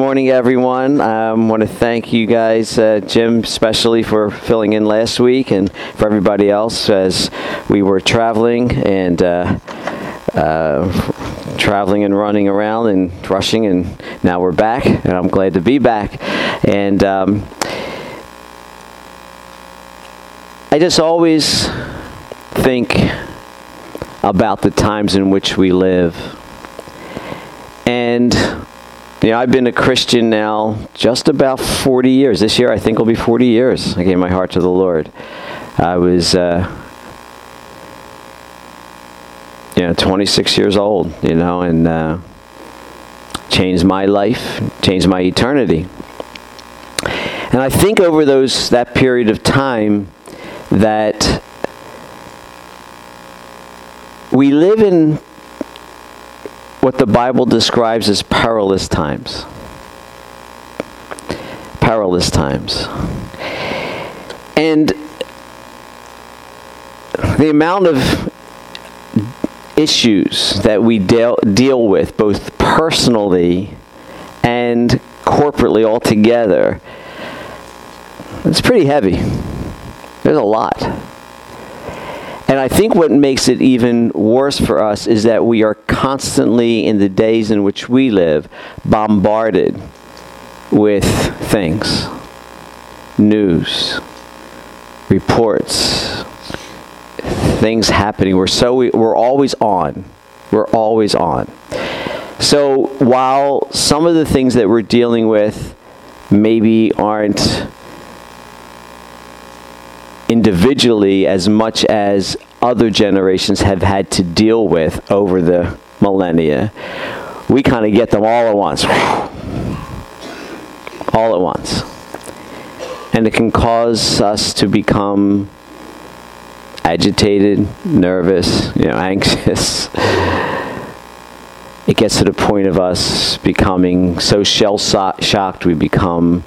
morning, everyone. I want to thank you guys, Jim especially, for filling in last week, and for everybody else as we were traveling and running around and rushing, and now we're back, and I'm glad to be back. And I just always think about the times in which we live. And I've been a Christian now just about 40 years. This year, I think, will be 40 years. I gave my heart to the Lord. I was, 26 years old, and changed my life, changed my eternity. And I think over that period of time that we live in what the Bible describes as perilous times. Perilous times. And the amount of issues that we deal with, both personally and corporately altogether, it's pretty heavy. There's a lot. And I think what makes it even worse for us is that we are constantly, in the days in which we live, bombarded with things, news, reports, things happening. We're always on. We're always on. So while some of the things that we're dealing with maybe aren't individually as much as other generations have had to deal with over the millennia, we kind of get them all at once. All at once. And it can cause us to become agitated, nervous, anxious. It gets to the point of us becoming so shell-shocked we become,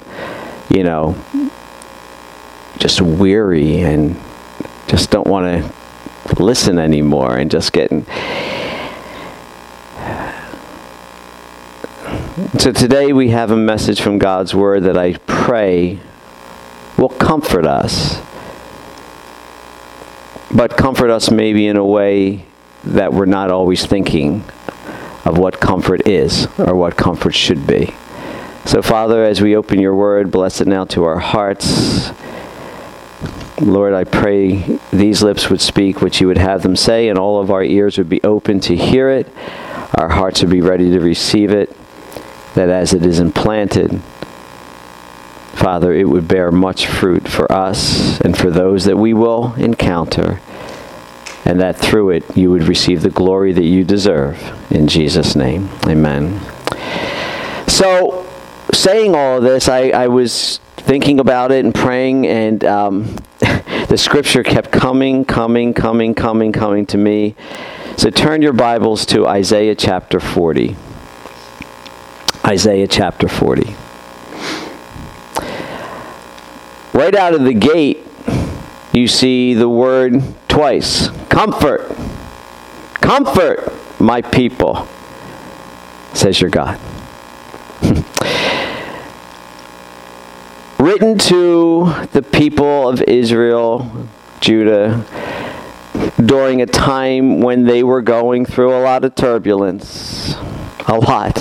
just weary and just don't want to listen anymore, and just getting... So today we have a message from God's Word that I pray will comfort us. But comfort us maybe in a way that we're not always thinking of what comfort is or what comfort should be. So Father, as we open your Word, bless it now to our hearts. Lord, I pray these lips would speak what you would have them say, and all of our ears would be open to hear it. Our hearts would be ready to receive it, that as it is implanted, Father, it would bear much fruit for us and for those that we will encounter, and that through it you would receive the glory that you deserve. In Jesus' name, amen. So, saying all of this, I was thinking about it and praying, and the scripture kept coming to me. So turn your Bibles to Isaiah chapter 40. Isaiah chapter 40. Right out of the gate, you see the word twice. Comfort. Comfort my people, says your God. Written to the people of Israel, Judah, during a time when they were going through a lot of turbulence. A lot.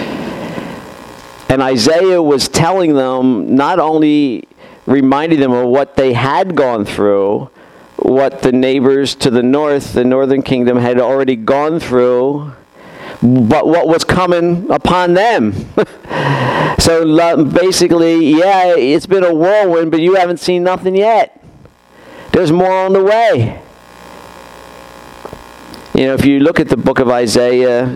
And Isaiah was telling them, not only reminding them of what they had gone through, what the neighbors to the north, the northern kingdom, had already gone through, but what was coming upon them. So basically, yeah, it's been a whirlwind, but you haven't seen nothing yet. There's more on the way. If you look at the book of Isaiah,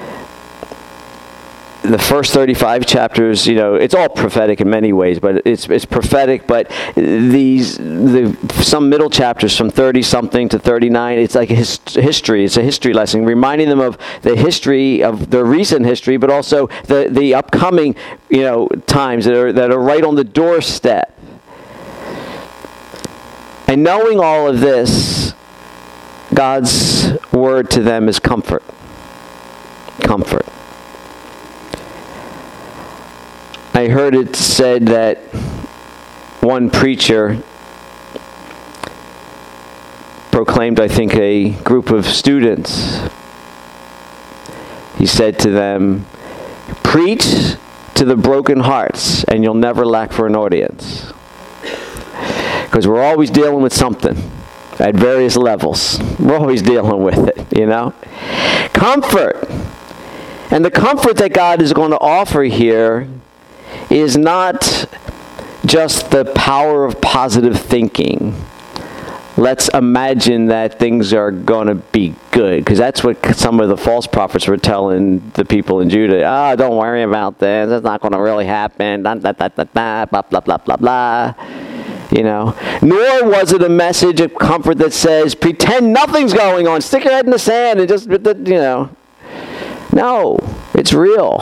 the first 35 chapters, it's all prophetic in many ways, but it's prophetic. But some middle chapters from 30-something to 39, it's like a history. It's a history lesson, reminding them of the history of their recent history, but also the upcoming, times that are right on the doorstep. And knowing all of this, God's word to them is comfort. Comfort. I heard it said that one preacher proclaimed, I think, a group of students. He said to them, preach to the broken hearts and you'll never lack for an audience. Because we're always dealing with something at various levels. We're always dealing with it, you know. Comfort. And the comfort that God is going to offer here is not just the power of positive thinking. Let's imagine that things are going to be good, because that's what some of the false prophets were telling the people in Judah. Oh, don't worry about this. It's not going to really happen. Blah, blah, blah, blah, blah, blah, blah, blah, blah. You know, nor was it a message of comfort that says, pretend nothing's going on. Stick your head in the sand and just, you know. No, it's real.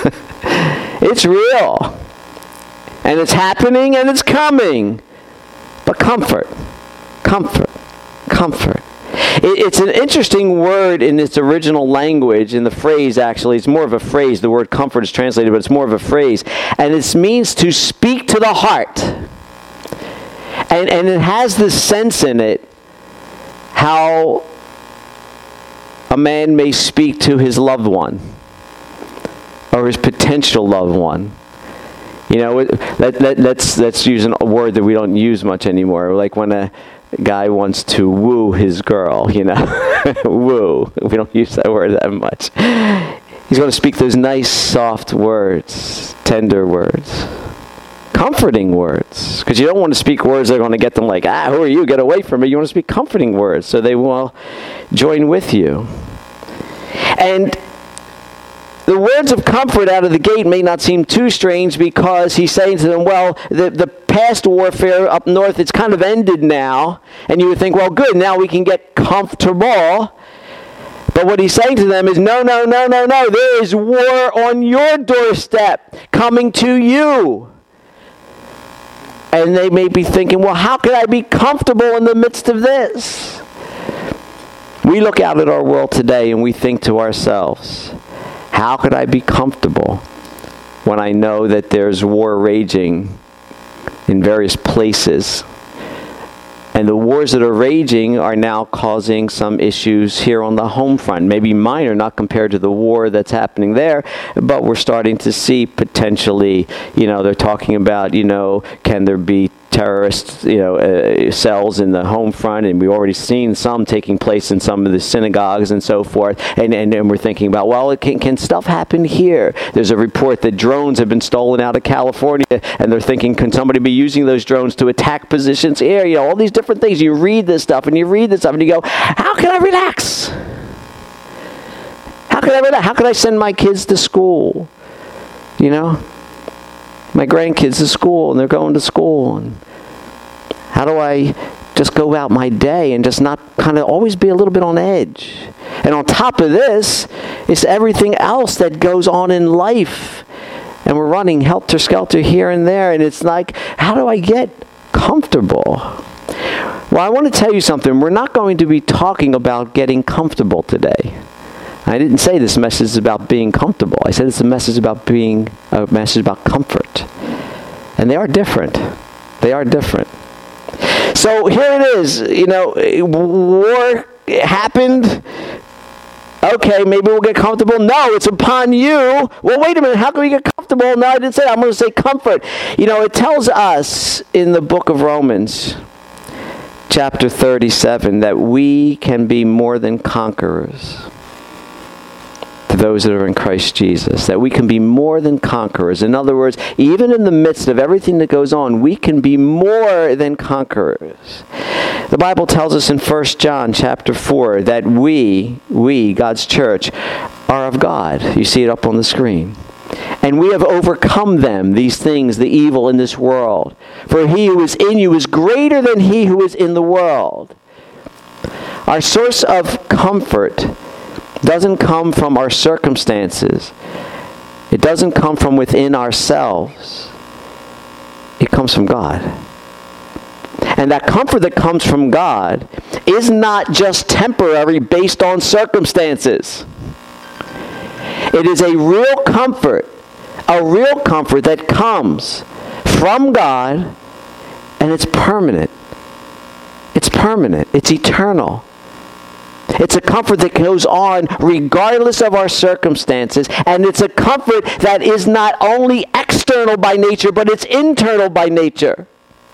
It's real. And it's happening and it's coming. But comfort. Comfort. Comfort. It's an interesting word in its original language, in the phrase actually. It's more of a phrase. The word comfort is translated, but it's more of a phrase. And it means to speak to the heart. And it has this sense in it how a man may speak to his loved one or his potential loved one. You know, let's use a word that we don't use much anymore. Like when a guy wants to woo his girl, you know. Woo. We don't use that word that much. He's going to speak those nice, soft words, tender words, comforting words. Because you don't want to speak words that are going to get them like, who are you? Get away from me. You want to speak comforting words so they will join with you. And the words of comfort out of the gate may not seem too strange, because he's saying to them, well, the past warfare up north, it's kind of ended now. And you would think, well, good, now we can get comfortable. But what he's saying to them is, no. There is war on your doorstep coming to you. And they may be thinking, well, how can I be comfortable in the midst of this? We look out at our world today and we think to ourselves, how could I be comfortable when I know that there's war raging in various places? And the wars that are raging are now causing some issues here on the home front. Maybe minor, not compared to the war that's happening there, but we're starting to see potentially, you know, they're talking about, you know, can there be terrorist, cells in the home front, and we've already seen some taking place in some of the synagogues and so forth. And we're thinking about, well, can stuff happen here? There's a report that drones have been stolen out of California, and they're thinking, can somebody be using those drones to attack positions here? You know, all these different things. You read this stuff, and you go, how can I relax? How can I relax? How can I send my kids to school? You know? My grandkids to school, and they're going to school, and how do I just go out my day and just not kind of always be a little bit on edge? And on top of this, it's everything else that goes on in life, and we're running helter-skelter here and there, and it's like, how do I get comfortable? Well, I want to tell you something. We're not going to be talking about getting comfortable today. I didn't say this message is about being comfortable. I said it's a message about comfort. And they are different. They are different. So here it is. You know, war happened. Okay, maybe we'll get comfortable. No, it's upon you. Well, wait a minute. How can we get comfortable? No, I didn't say that. I'm going to say comfort. You know, it tells us in the book of Romans, chapter 37, that we can be more than conquerors. To those that are in Christ Jesus, that we can be more than conquerors. In other words, even in the midst of everything that goes on, we can be more than conquerors. The Bible tells us in 1 John chapter 4 that we, God's church, are of God. You see it up on the screen. And we have overcome them, these things, the evil in this world. For he who is in you is greater than he who is in the world. Our source of comfort doesn't come from our circumstances. It doesn't come from within ourselves. It comes from God. And that comfort that comes from God is not just temporary based on circumstances. It is a real comfort, A real comfort that comes from God, and it's permanent. It's permanent. It's eternal. It's a comfort that goes on regardless of our circumstances, and it's a comfort that is not only external by nature, but it's internal by nature.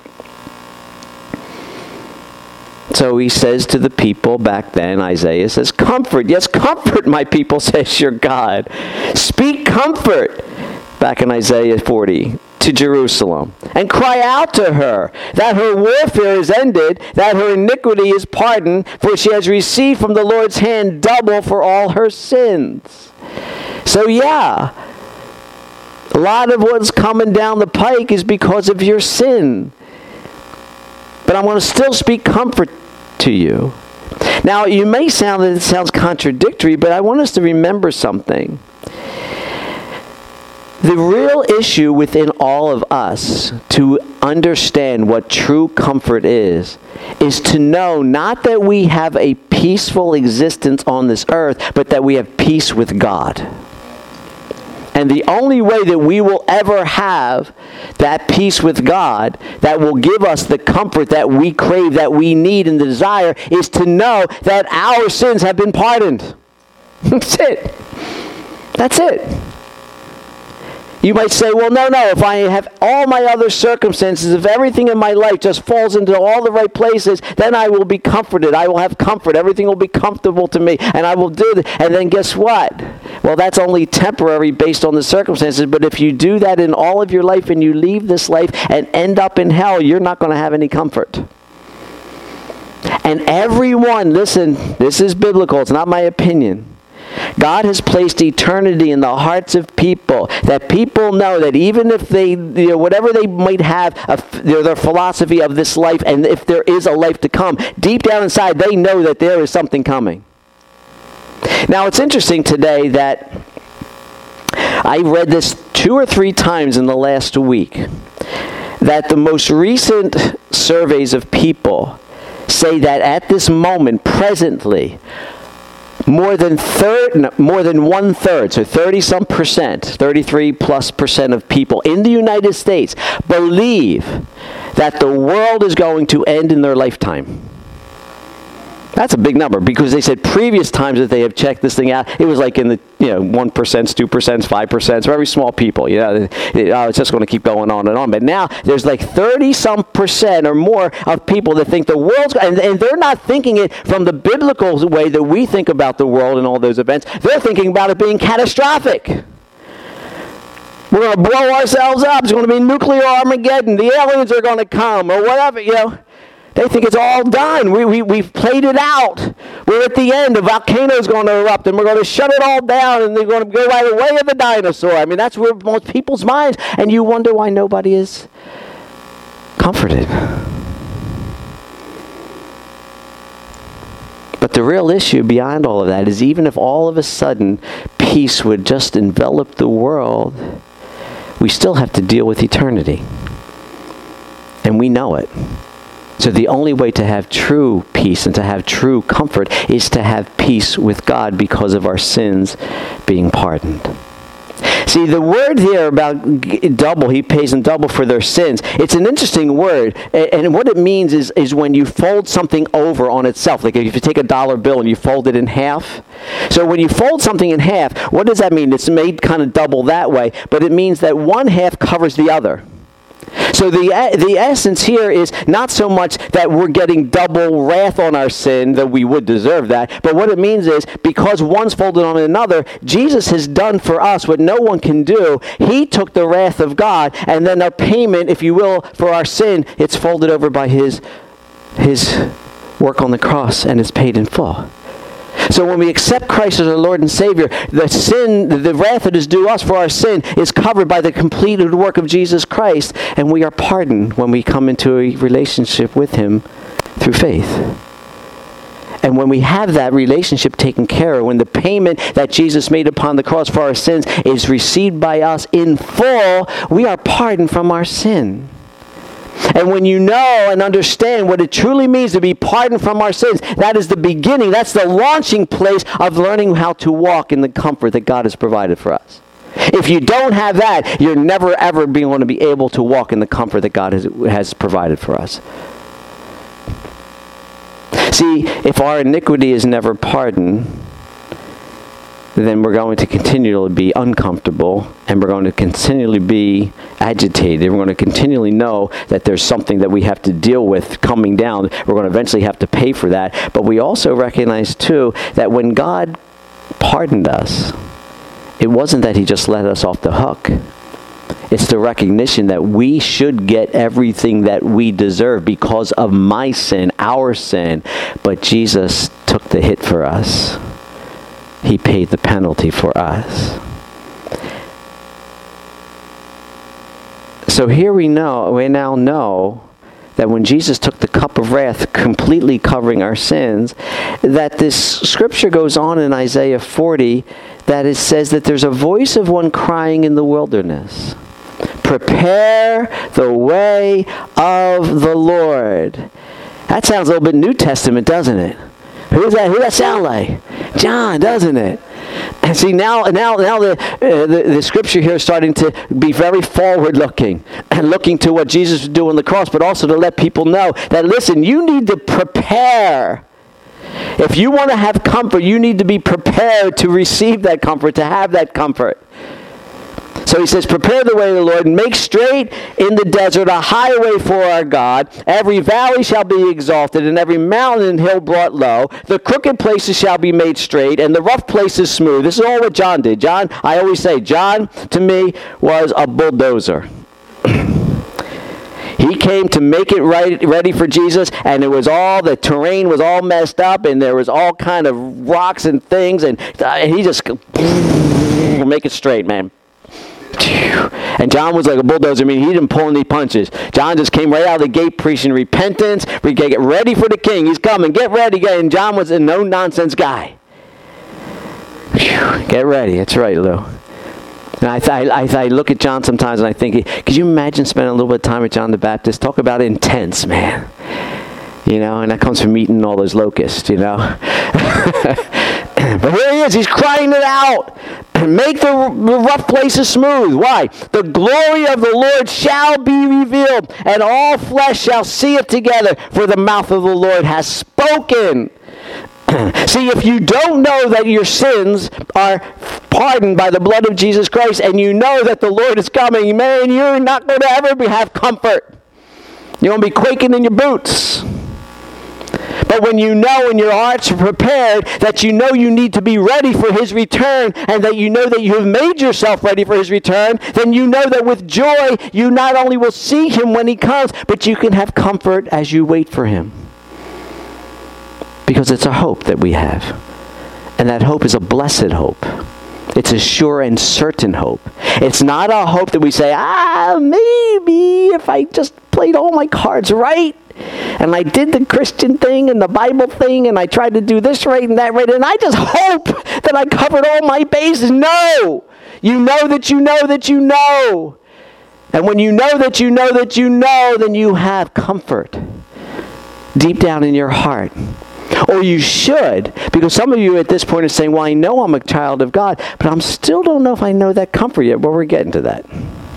So he says to the people back then, Isaiah says, comfort, yes, comfort my people, says your God. Speak comfort, back in Isaiah 40, to Jerusalem, and cry out to her that her warfare is ended, that her iniquity is pardoned, for she has received from the Lord's hand double for all her sins. So yeah, a lot of what's coming down the pike is because of your sin. But I want to still speak comfort to you. Now, you may sound that it sounds contradictory, but I want us to remember something. The real issue within all of us to understand what true comfort is to know not that we have a peaceful existence on this earth, but that we have peace with God. And the only way that we will ever have that peace with God, that will give us the comfort that we crave, that we need and desire, is to know that our sins have been pardoned. That's it. That's it. You might say, well, no, if I have all my other circumstances, if everything in my life just falls into all the right places, then I will be comforted. I will have comfort. Everything will be comfortable to me, and I will do that. And then guess what? Well, that's only temporary based on the circumstances, but if you do that in all of your life and you leave this life and end up in hell, you're not going to have any comfort. And everyone, listen, this is biblical. It's not my opinion. God has placed eternity in the hearts of people, that people know that even if they, whatever they might have, their philosophy of this life, and if there is a life to come, deep down inside, they know that there is something coming. Now, it's interesting today that I read this 2 or 3 times in the last week, that the most recent surveys of people say that at this moment, presently, more than 1/3, so 30-some percent, 33+% of people in the United States believe that the world is going to end in their lifetime. That's a big number, because they said previous times that they have checked this thing out, it was like in the 1%, 2%, 5%, very small people. It's just going to keep going on and on. But now there's like 30-some percent or more of people that think the world's, and they're not thinking it from the biblical way that we think about the world and all those events. They're thinking about it being catastrophic. We're going to blow ourselves up. It's going to be nuclear Armageddon. The aliens are going to come, or whatever, They think it's all done. We've played it out. We're at the end. A volcano's going to erupt, and we're going to shut it all down, and they're going to go right away of the dinosaur. I mean, that's where most people's minds, and you wonder why nobody is comforted. But the real issue beyond all of that is, even if all of a sudden peace would just envelop the world, we still have to deal with eternity. And we know it. So the only way to have true peace and to have true comfort is to have peace with God because of our sins being pardoned. See, the word here about double, he pays them double for their sins. It's an interesting word. And what it means is when you fold something over on itself. Like if you take a dollar bill and you fold it in half. So when you fold something in half, what does that mean? It's made kind of double that way. But it means that one half covers the other. So the essence here is not so much that we're getting double wrath on our sin, though we would deserve that, but what it means is, because one's folded on another, Jesus has done for us what no one can do. He took the wrath of God, and then our payment, if you will, for our sin, it's folded over by his work on the cross, and it's paid in full. So when we accept Christ as our Lord and Savior, the wrath that is due us for our sin is covered by the completed work of Jesus Christ, and we are pardoned when we come into a relationship with him through faith. And when we have that relationship taken care of, when the payment that Jesus made upon the cross for our sins is received by us in full, we are pardoned from our sin. And when you know and understand what it truly means to be pardoned from our sins, that is the beginning, that's the launching place of learning how to walk in the comfort that God has provided for us. If you don't have that, you're never ever going to be able to walk in the comfort that God has provided for us. See, if our iniquity is never pardoned, then we're going to continually be uncomfortable, and we're going to continually be agitated. We're going to continually know that there's something that we have to deal with coming down. We're going to eventually have to pay for that. But we also recognize, too, that when God pardoned us, it wasn't that he just let us off the hook. It's the recognition that we should get everything that we deserve because of my sin, our sin. But Jesus took the hit for us. He paid the penalty for us. So here we now know that when Jesus took the cup of wrath, completely covering our sins, that this scripture goes on in Isaiah 40, that it says that there's a voice of one crying in the wilderness, prepare the way of the Lord. That sounds a little bit New Testament, doesn't it? Who's that? Who that sound like? John, doesn't it? And see, now the scripture here is starting to be very forward-looking and looking to what Jesus would do on the cross, but also to let people know that, listen, you need to prepare. If you want to have comfort, you need to be prepared to receive that comfort, to have that comfort. So he says, prepare the way of the Lord, and make straight in the desert a highway for our God. Every valley shall be exalted, and every mountain and hill brought low. The crooked places shall be made straight, and the rough places smooth. This is all what John did. John, I always say, John, to me, was a bulldozer. He came to make it ready for Jesus, and the terrain was all messed up, and there was all kind of rocks and things, and he just make it straight, man. And John was like a bulldozer. I mean, he didn't pull any punches. John just came right out of the gate preaching repentance. We get ready for the king. He's coming. Get ready. And John was a no-nonsense guy. Get ready. That's right, Lou. And I look at John sometimes and I think, could you imagine spending a little bit of time with John the Baptist? Talk about intense, man. You know, and that comes from eating all those locusts, you know. But here he is. He's crying it out. Make the rough places smooth. Why? The glory of the Lord shall be revealed, and all flesh shall see it together, for the mouth of the Lord has spoken. See, if you don't know that your sins are pardoned by the blood of Jesus Christ, and you know that the Lord is coming, man, you're not going to ever have comfort. You're going to be quaking in your boots. But when you know and your hearts are prepared that you know you need to be ready for his return, and that you know that you have made yourself ready for his return, then you know that with joy you not only will see him when he comes, but you can have comfort as you wait for him. Because it's a hope that we have. And that hope is a blessed hope. It's a sure and certain hope. It's not a hope that we say, maybe if I just played all my cards right, and I did the Christian thing and the Bible thing, and I tried to do this right and that right, and I just hope that I covered all my bases. No! You know that you know that you know. And when you know that you know that you know, then you have comfort deep down in your heart. Or you should, because some of you at this point are saying, well, I know I'm a child of God, but I still don't know if I know that comfort yet. Well, we're getting to that.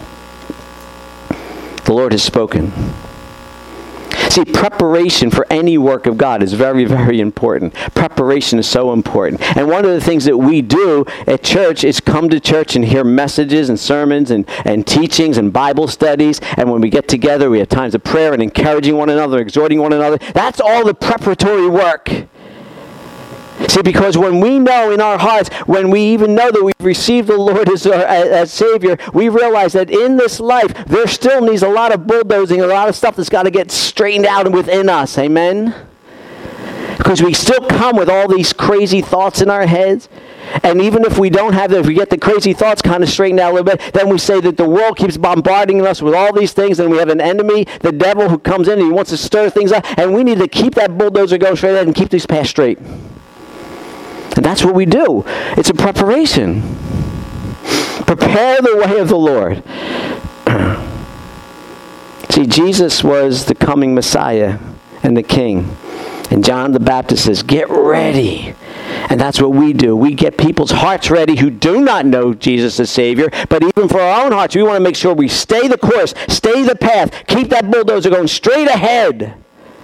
The Lord has spoken. See, preparation for any work of God is very, very important. Preparation is so important. And one of the things that we do at church is come to church and hear messages and sermons and teachings and Bible studies. And when we get together, we have times of prayer and encouraging one another, exhorting one another. That's all the preparatory work. See, because when we know in our hearts, when we even know that we've received the Lord as Savior, we realize that in this life, there still needs a lot of bulldozing, a lot of stuff that's got to get straightened out within us. Amen? Because we still come with all these crazy thoughts in our heads. And even if we don't have them, if we get the crazy thoughts kind of straightened out a little bit, then we say that the world keeps bombarding us with all these things, and we have an enemy, the devil, who comes in and he wants to stir things up, and we need to keep that bulldozer going straight ahead and keep these paths straight. And that's what we do. It's a preparation. Prepare the way of the Lord. See, Jesus was the coming Messiah and the King. And John the Baptist says, get ready. And that's what we do. We get people's hearts ready who do not know Jesus as Savior, but even for our own hearts, we want to make sure we stay the course, stay the path, keep that bulldozer going straight ahead.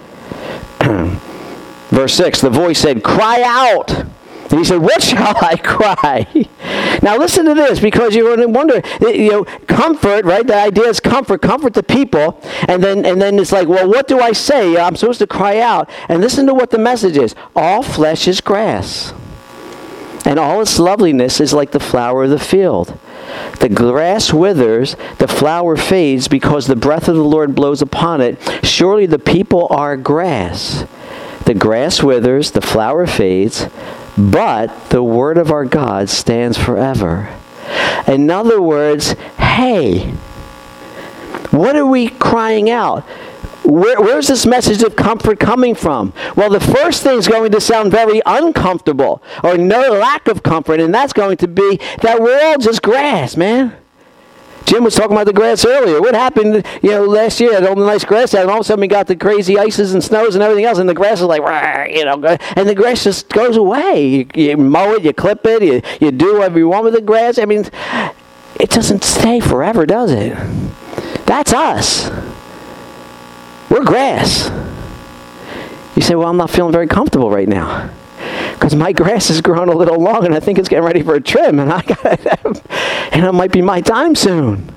Verse 6, the voice said, "Cry out." And he said, "What shall I cry?" Now listen to this, because you're going to wonder, comfort, right? The idea is comfort the people. And then it's like, well, what do I say? I'm supposed to cry out. And listen to what the message is. All flesh is grass, and all its loveliness is like the flower of the field. The grass withers, the flower fades, because the breath of the Lord blows upon it. Surely the people are grass. The grass withers, the flower fades, but the word of our God stands forever. In other words, hey, what are we crying out? Where's this message of comfort coming from? Well, the first thing is going to sound very uncomfortable, or no lack of comfort, and that's going to be that we're all just grass, man. Jim was talking about the grass earlier. What happened, last year? All the nice grass out, and all of a sudden we got the crazy ices and snows and everything else, and the grass is like, and the grass just goes away. You mow it, you clip it, you do whatever you want with the grass. I mean, it doesn't stay forever, does it? That's us. We're grass. You say, well, I'm not feeling very comfortable right now, because my grass has grown a little long, and I think it's getting ready for a trim, and it might be my time soon.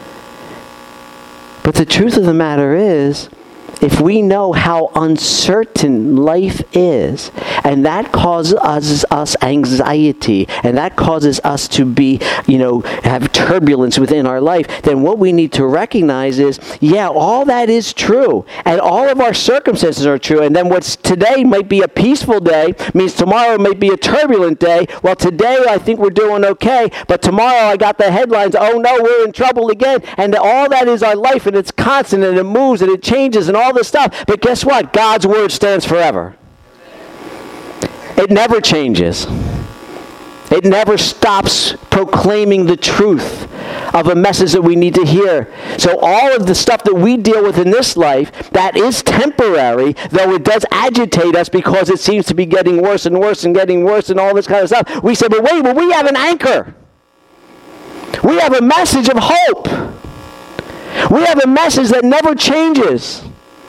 But the truth of the matter is, if we know how uncertain life is, and that causes us anxiety, and that causes us to be, have turbulence within our life, then what we need to recognize is, yeah, all that is true, and all of our circumstances are true, and then what's today might be a peaceful day, means tomorrow might be a turbulent day. Well, today I think we're doing okay, but tomorrow I got the headlines, oh no, we're in trouble again, and all that is our life, and it's constant, and it moves, and it changes, and all this stuff. But guess what? God's word stands forever. It never changes. It never stops proclaiming the truth of a message that we need to hear. So all of the stuff that we deal with in this life, that is temporary, though it does agitate us because it seems to be getting worse and worse and getting worse and all this kind of stuff. We say, but we have an anchor. We have a message of hope. We have a message that never changes.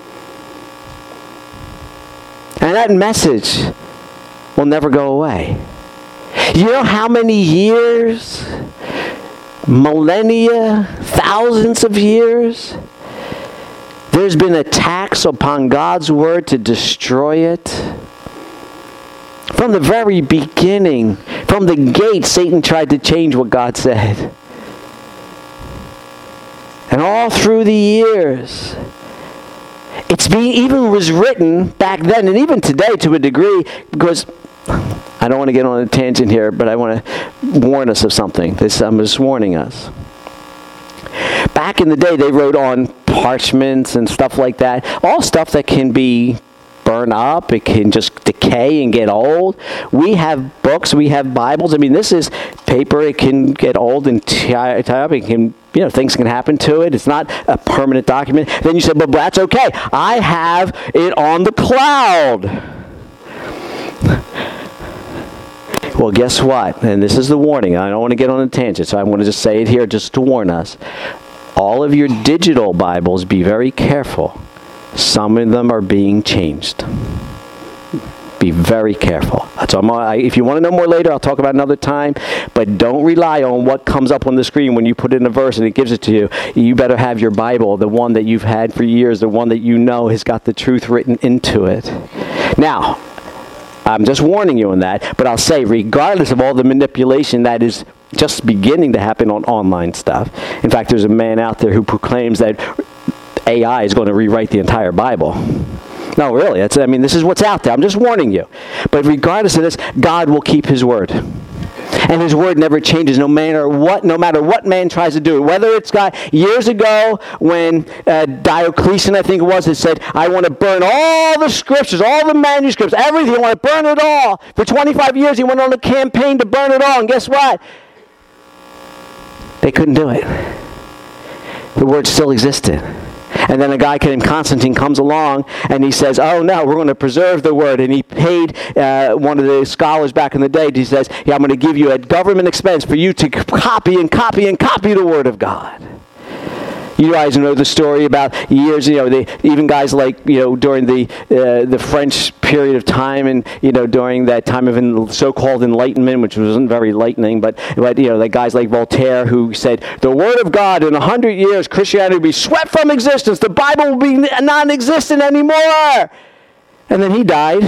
And that message will never go away. You know how many years, millennia, thousands of years, there's been attacks upon God's word to destroy it? From the very beginning, from the gate, Satan tried to change what God said. And all through the years, even was written back then, and even today to a degree, because I don't want to get on a tangent here, but I want to warn us of something. I'm just warning us. Back in the day, they wrote on parchments and stuff like that, all stuff that can be burn up, it can just decay and get old. We have books, we have Bibles. I mean, this is paper. It can get old and tie up. It can, things can happen to it. It's not a permanent document. Then you say, but that's okay. I have it on the cloud. Well, guess what? And this is the warning. I don't want to get on a tangent, so I want to just say it here just to warn us. All of your digital Bibles, be very careful. Some of them are being changed. Be very careful. If you want to know more later, I'll talk about another time. But don't rely on what comes up on the screen when you put in a verse and it gives it to you. You better have your Bible, the one that you've had for years, the one that you know has got the truth written into it. Now, I'm just warning you on that. But I'll say, regardless of all the manipulation that is just beginning to happen on online stuff. In fact, there's a man out there who proclaims that AI is going to rewrite the entire Bible. No, really. This is what's out there. I'm just warning you. But regardless of this, God will keep his word. And his word never changes no matter what man tries to do it. Whether it's got years ago when Diocletian, I think it was, had said, I want to burn all the scriptures, all the manuscripts, everything. I want to burn it all. For 25 years, he went on a campaign to burn it all. And guess what? They couldn't do it. The word still existed. And then a guy named Constantine comes along and he says, oh no, we're going to preserve the word. And he paid one of the scholars back in the day, he says, yeah, I'm going to give you at government expense for you to copy and copy and copy the word of God. You guys know the story about years, even guys like, during the French period of time and, during that time of so-called Enlightenment, which wasn't very enlightening, but like guys like Voltaire who said, the Word of God in 100 years, Christianity will be swept from existence. The Bible will be non-existent anymore. And then he died.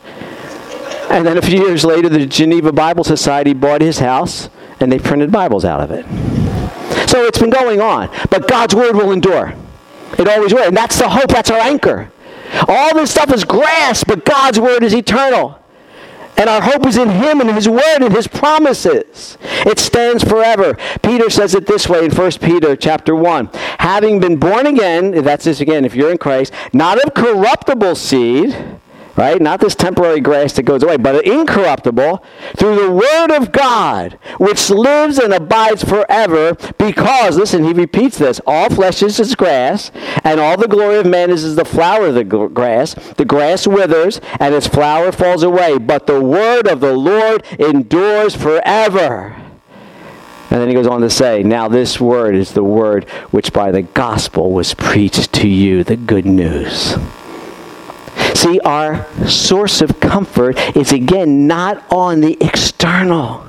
And then a few years later, the Geneva Bible Society bought his house and they printed Bibles out of it. So it's been going on. But God's word will endure. It always will. And that's the hope. That's our anchor. All this stuff is grass, but God's word is eternal. And our hope is in him and his word and his promises. It stands forever. Peter says it this way in 1 Peter chapter 1. Having been born again, that's this again, if you're in Christ, not of corruptible seed, right? Not this temporary grass that goes away, but incorruptible, through the word of God, which lives and abides forever, because, listen, he repeats this, all flesh is as grass, and all the glory of man is as the flower of the grass. The grass withers, and its flower falls away, but the word of the Lord endures forever. And then he goes on to say, now this word is the word which by the gospel was preached to you, the good news. See, our source of comfort is, again, not on the external.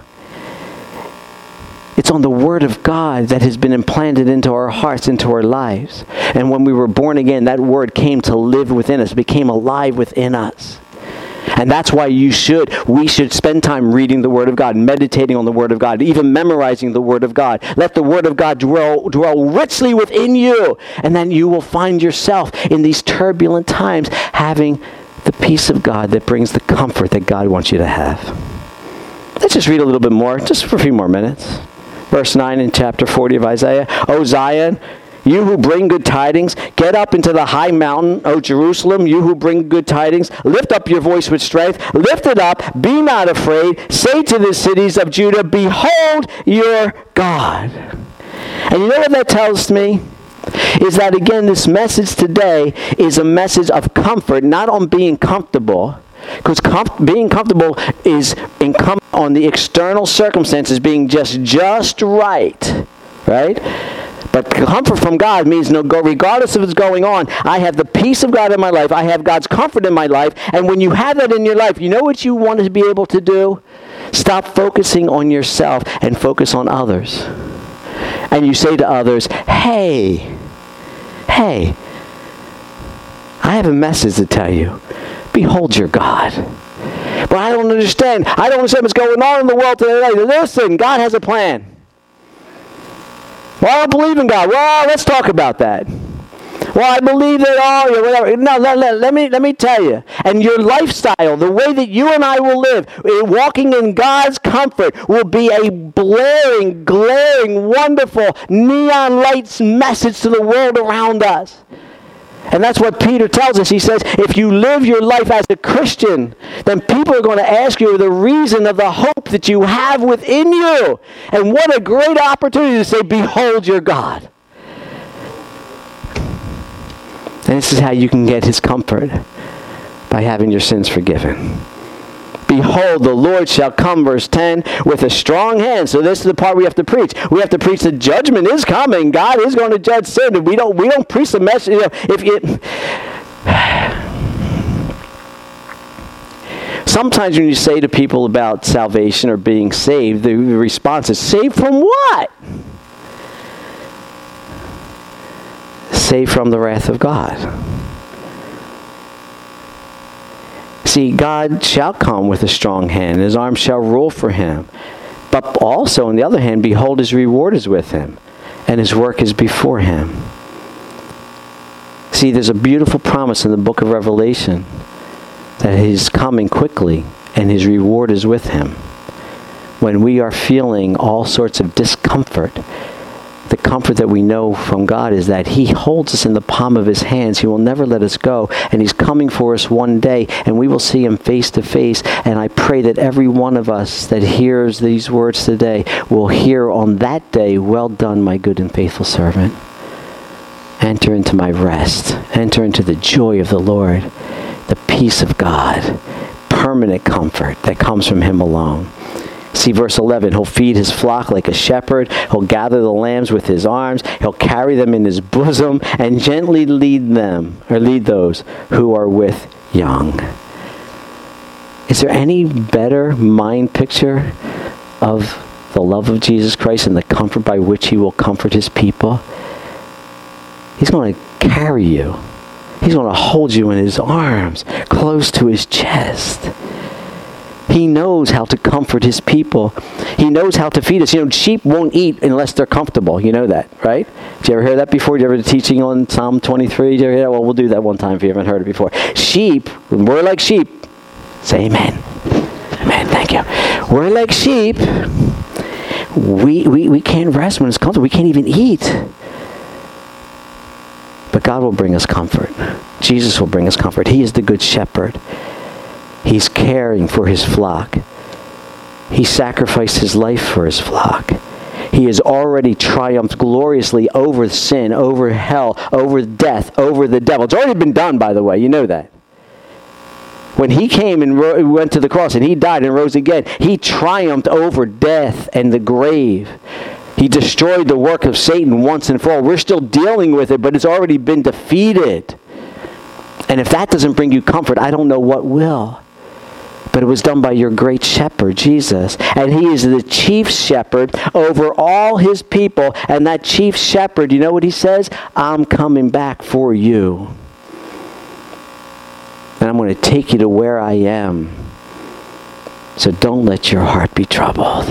It's on the Word of God that has been implanted into our hearts, into our lives. And when we were born again, that Word came to live within us, became alive within us. And that's why we should spend time reading the Word of God, meditating on the Word of God, even memorizing the Word of God. Let the Word of God dwell richly within you. And then you will find yourself in these turbulent times having the peace of God that brings the comfort that God wants you to have. Let's just read a little bit more, just for a few more minutes. Verse 9 in chapter 40 of Isaiah. O Zion, you who bring good tidings, get up into the high mountain, O Jerusalem, you who bring good tidings, lift up your voice with strength, lift it up, be not afraid, say to the cities of Judah, behold your God. And you know what that tells me? Is that, again, this message today is a message of comfort, not on being comfortable, because being comfortable is incumbent on the external circumstances being just right? But comfort from God means regardless of what's going on, I have the peace of God in my life. I have God's comfort in my life. And when you have that in your life, you know what you want to be able to do? Stop focusing on yourself and focus on others. And you say to others, hey, I have a message to tell you. Behold your God. But I don't understand. I don't understand what's going on in the world today. Listen, God has a plan. Well, I don't believe in God. Well, let's talk about that. Well, I believe that whatever. No, let me tell you. And your lifestyle, the way that you and I will live, walking in God's comfort, will be a blaring, glaring, wonderful neon lights message to the world around us. And that's what Peter tells us. He says, if you live your life as a Christian, then people are going to ask you the reason of the hope that you have within you. And what a great opportunity to say, behold your God. And this is how you can get his comfort, by having your sins forgiven. Behold, the Lord shall come, verse 10, with a strong hand. So this is the part we have to preach. We have to preach that judgment is coming. God is going to judge sin. And we don't preach the message. Sometimes when you say to people about salvation or being saved, the response is, saved from what? Saved from the wrath of God. See, God shall come with a strong hand, and his arm shall rule for him. But also, on the other hand, behold, his reward is with him, and his work is before him. See, there's a beautiful promise in the book of Revelation that he's coming quickly, and his reward is with him. When we are feeling all sorts of discomfort, the comfort that we know from God is that he holds us in the palm of his hands. He will never let us go. And he's coming for us one day, and we will see him face to face. And I pray that every one of us that hears these words today will hear on that day, well done, my good and faithful servant. enter into my rest. Enter into the joy of the Lord, the peace of God, permanent comfort that comes from him alone. See verse 11, he'll feed his flock like a shepherd. He'll gather the lambs with his arms. He'll carry them in his bosom and gently lead those who are with young. Is there any better mind picture of the love of Jesus Christ and the comfort by which he will comfort his people? He's going to carry you. He's going to hold you in his arms, close to his chest. He knows how to comfort his people. He knows how to feed us. Sheep won't eat unless they're comfortable. You know that, right? Did you ever hear that before? Did you ever teaching on Psalm 23? Did you ever hear that? Well, we'll do that one time if you haven't heard it before. Sheep, we're like sheep. Say amen. Amen, thank you. We're like sheep. We can't rest when it's comfortable. We can't even eat. But God will bring us comfort. Jesus will bring us comfort. He is the good shepherd. He's caring for his flock. He sacrificed his life for his flock. He has already triumphed gloriously over sin, over hell, over death, over the devil. It's already been done, by the way. You know that. When he came and went to the cross and he died and rose again, he triumphed over death and the grave. He destroyed the work of Satan once and for all. We're still dealing with it, but it's already been defeated. And if that doesn't bring you comfort, I don't know what will. But it was done by your great shepherd, Jesus. And he is the chief shepherd over all his people. And that chief shepherd, you know what he says? I'm coming back for you. And I'm going to take you to where I am. So don't let your heart be troubled.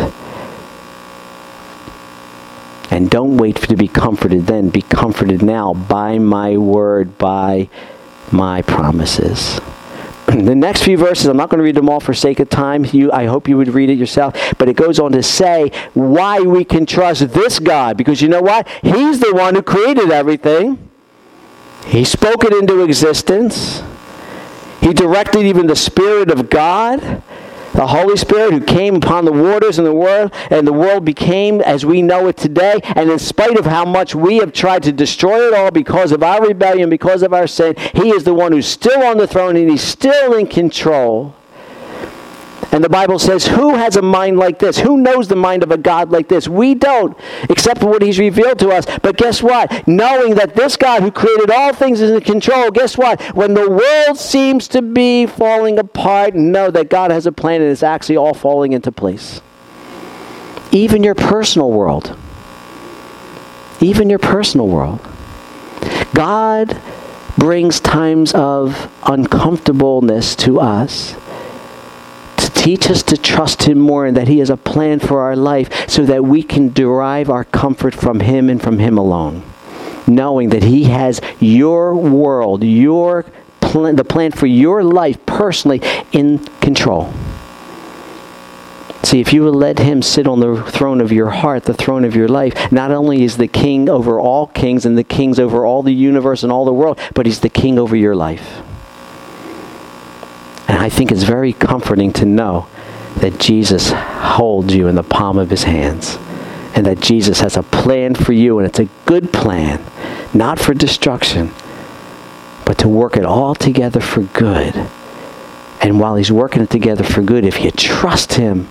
And don't wait to be comforted then. Be comforted now by my word, by my promises. The next few verses, I'm not going to read them all for sake of time. I hope you would read it yourself. But it goes on to say why we can trust this God. Because you know what? He's the one who created everything. He spoke it into existence. He directed even the Spirit of God, the Holy Spirit, who came upon the waters in the world, and the world became as we know it today. And in spite of how much we have tried to destroy it all because of our rebellion, because of our sin, he is the one who's still on the throne, and he's still in control. And the Bible says, who has a mind like this? Who knows the mind of a God like this? We don't, except for what he's revealed to us. But guess what? Knowing that this God who created all things is in control, guess what? When the world seems to be falling apart, know that God has a plan and it's actually all falling into place. Even your personal world. Even your personal world. God brings times of uncomfortableness to us, teach us to trust him more and that he has a plan for our life so that we can derive our comfort from him and from him alone. Knowing that he has your world, your plan, the plan for your life personally in control. See, if you will let him sit on the throne of your heart, the throne of your life, not only is the king over all kings and the kings over all the universe and all the world, but he's the king over your life. And I think it's very comforting to know that Jesus holds you in the palm of his hands. And that Jesus has a plan for you, and it's a good plan. Not for destruction, but to work it all together for good. And while he's working it together for good, if you trust him,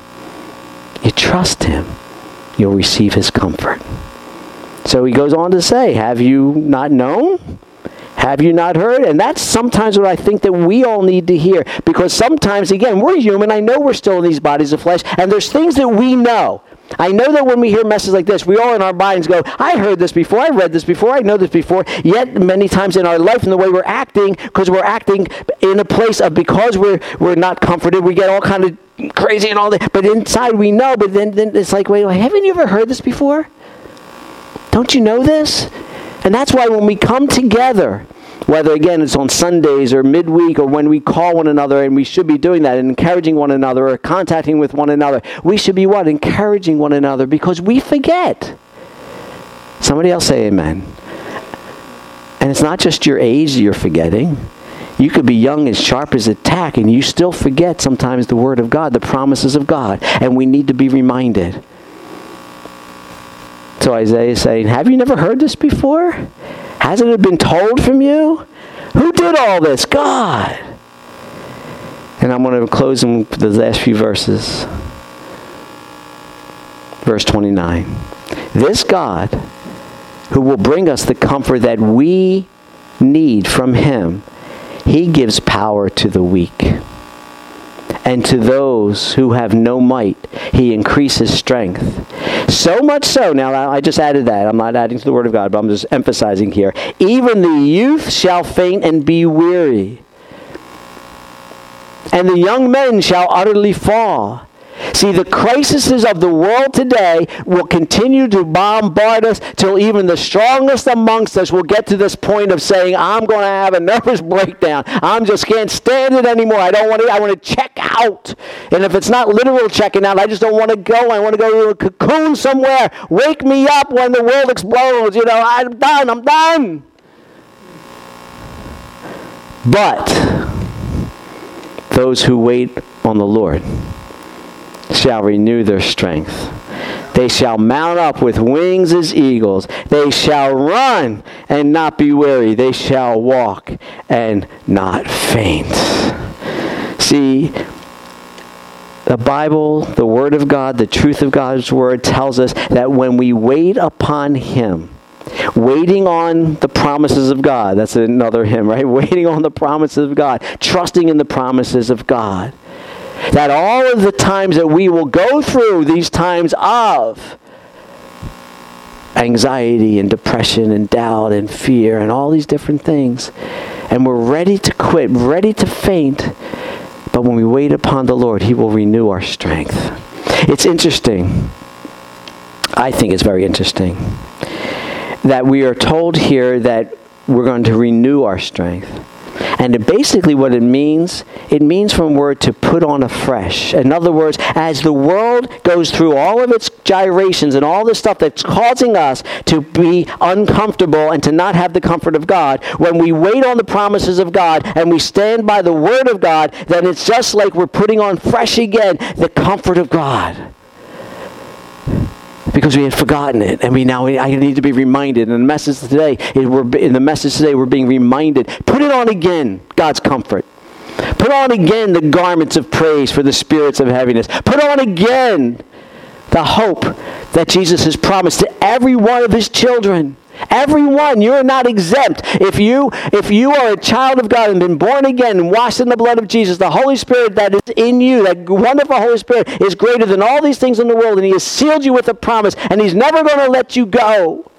you'll receive his comfort. So he goes on to say, have you not known? Have you not heard? And that's sometimes what I think that we all need to hear. Because sometimes, again, we're human. I know we're still in these bodies of flesh. And there's things that we know. I know that when we hear messages like this, we all in our minds go, I heard this before, I read this before, I know this before. Yet many times in our life and the way we're acting, because we're acting in a place of, because we're not comforted, we get all kind of crazy and all that. But inside we know, but then it's like, wait, haven't you ever heard this before? Don't you know this? And that's why when we come together, whether, again, it's on Sundays or midweek or when we call one another, and we should be doing that and encouraging one another or contacting with one another, we should be what? Encouraging one another, because we forget. Somebody else say amen. And it's not just your age that you're forgetting. You could be young and sharp as a tack, and you still forget sometimes the Word of God, the promises of God, and we need to be reminded. So Isaiah is saying, have you never heard this before? Hasn't it been told from you? Who did all this? God. And I'm going to close with the last few verses. Verse 29. This God, who will bring us the comfort that we need from him, he gives power to the weak. And to those who have no might, he increases strength. So much so, now I just added that. I'm not adding to the word of God, but I'm just emphasizing here. Even the youth shall faint and be weary, and the young men shall utterly fall. See, the crises of the world today will continue to bombard us till even the strongest amongst us will get to this point of saying, I'm going to have a nervous breakdown. I just can't stand it anymore. I want to check out. And if it's not literal checking out, I just don't want to go. I want to go to a cocoon somewhere. Wake me up when the world explodes. I'm done. But those who wait on the Lord shall renew their strength. They shall mount up with wings as eagles. They shall run and not be weary. They shall walk and not faint. See, the Bible, the Word of God, the truth of God's Word tells us that when we wait upon him, waiting on the promises of God, that's another hymn, right? Waiting on the promises of God, trusting in the promises of God, that all of the times that we will go through these times of anxiety and depression and doubt and fear and all these different things, and we're ready to quit, ready to faint, but when we wait upon the Lord, he will renew our strength. It's interesting. I think it's very interesting that we are told here that we're going to renew our strength. And basically what it means from word to put on afresh. In other words, as the world goes through all of its gyrations and all the stuff that's causing us to be uncomfortable and to not have the comfort of God, when we wait on the promises of God and we stand by the Word of God, then it's just like we're putting on fresh again the comfort of God. Because we had forgotten it, and I need to be reminded. And the message today, we're being reminded. Put it on again, God's comfort. Put on again the garments of praise for the spirits of heaviness. Put on again the hope that Jesus has promised to every one of his children. Everyone, you're not exempt. If you are a child of God and been born again and washed in the blood of Jesus, the Holy Spirit that is in you, that wonderful Holy Spirit, is greater than all these things in the world, and he has sealed you with a promise, and he's never going to let you go.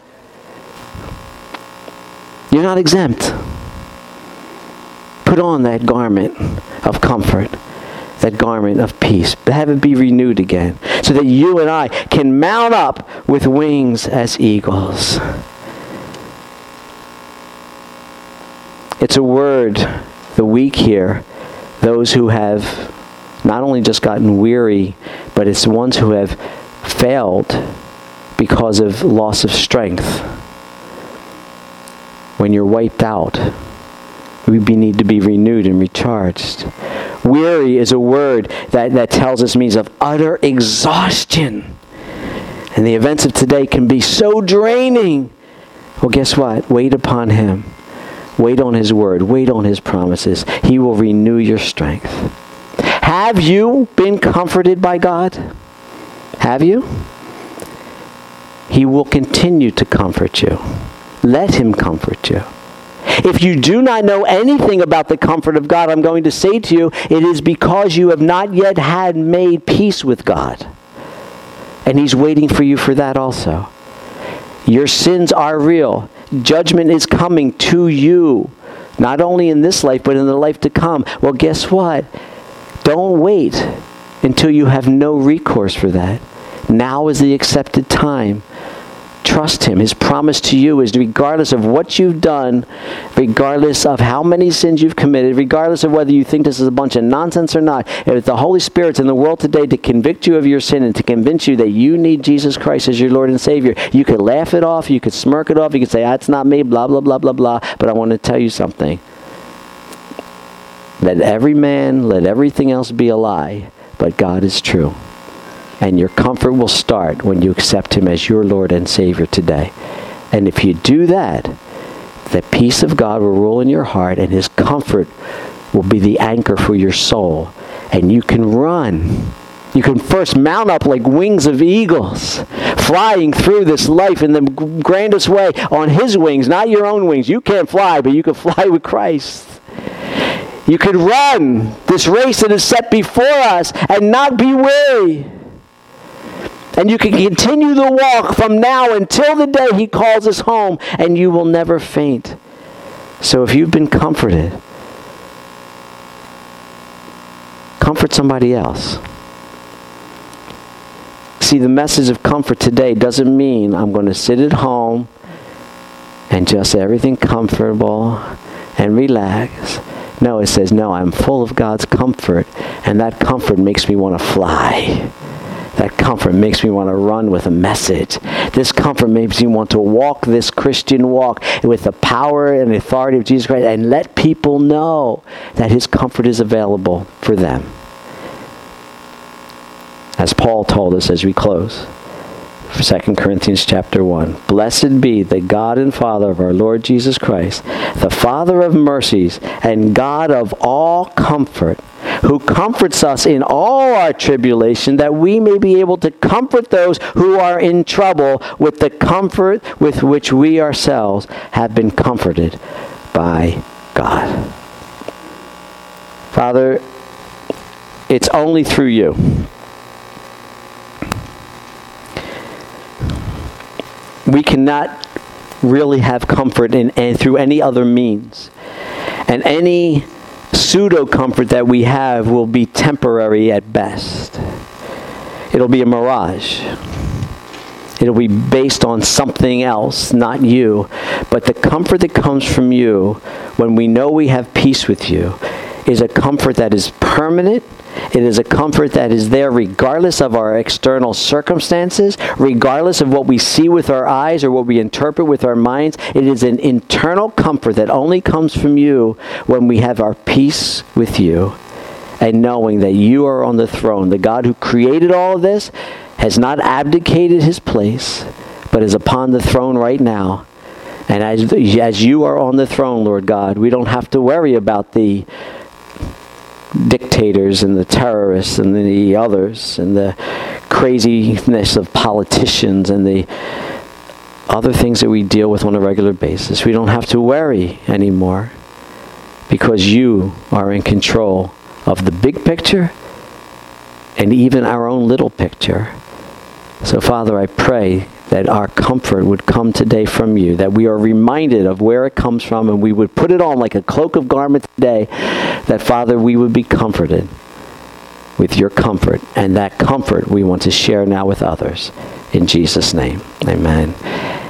You're not exempt. Put on that garment of comfort, that garment of peace. Have it be renewed again, so that you and I can mount up with wings as eagles. It's a word, the weak here, those who have not only just gotten weary, but it's the ones who have failed because of loss of strength. When you're wiped out, we need to be renewed and recharged. Weary is a word that tells us means of utter exhaustion. And the events of today can be so draining. Well, guess what? Wait upon him. Wait on his word. Wait on his promises. He will renew your strength. Have you been comforted by God? Have you? He will continue to comfort you. Let him comfort you. If you do not know anything about the comfort of God, I'm going to say to you, it is because you have not yet had made peace with God. And he's waiting for you for that also. Your sins are real. Judgment is coming to you, not only in this life, but in the life to come. Well, guess what? Don't wait until you have no recourse for that. Now is the accepted time. Trust him. His promise to you is regardless of what you've done, regardless of how many sins you've committed, regardless of whether you think this is a bunch of nonsense or not, if the Holy Spirit's in the world today to convict you of your sin and to convince you that you need Jesus Christ as your Lord and Savior, you could laugh it off, you could smirk it off, you could say, that's not me, blah, blah, blah, blah, blah. But I want to tell you something. Let every man, let everything else be a lie, but God is true. And your comfort will start when you accept him as your Lord and Savior today. And if you do that, the peace of God will rule in your heart, and his comfort will be the anchor for your soul. And you can run. You can first mount up like wings of eagles, flying through this life in the grandest way on his wings, not your own wings. You can't fly, but you can fly with Christ. You can run this race that is set before us and not be weary. And you can continue the walk from now until the day he calls us home, and you will never faint. So if you've been comforted, comfort somebody else. See, the message of comfort today doesn't mean I'm going to sit at home and just everything comfortable and relax. No, it says, no, I'm full of God's comfort, and that comfort makes me want to fly. That comfort makes me want to run with a message. This comfort makes me want to walk this Christian walk with the power and authority of Jesus Christ and let people know that his comfort is available for them. As Paul told us as we close, 2 Corinthians chapter 1, blessed be the God and Father of our Lord Jesus Christ, the Father of mercies and God of all comfort, who comforts us in all our tribulation, that we may be able to comfort those who are in trouble with the comfort with which we ourselves have been comforted by God. Father, it's only through you. We cannot really have comfort through any other means. And any pseudo-comfort that we have will be temporary at best. It'll be a mirage. It'll be based on something else, not you. But the comfort that comes from you, when we know we have peace with you, is a comfort that is permanent. It is a comfort that is there regardless of our external circumstances, regardless of what we see with our eyes or what we interpret with our minds. It is an internal comfort that only comes from you when we have our peace with you and knowing that you are on the throne. The God who created all of this has not abdicated his place, but is upon the throne right now. And as you are on the throne, Lord God, we don't have to worry about the dictators and the terrorists and the others and the craziness of politicians and the other things that we deal with on a regular basis. We don't have to worry anymore because you are in control of the big picture and even our own little picture. So, Father, I pray that our comfort would come today from you, that we are reminded of where it comes from, and we would put it on like a cloak of garment today, that, Father, we would be comforted with your comfort, and that comfort we want to share now with others. In Jesus' name, amen.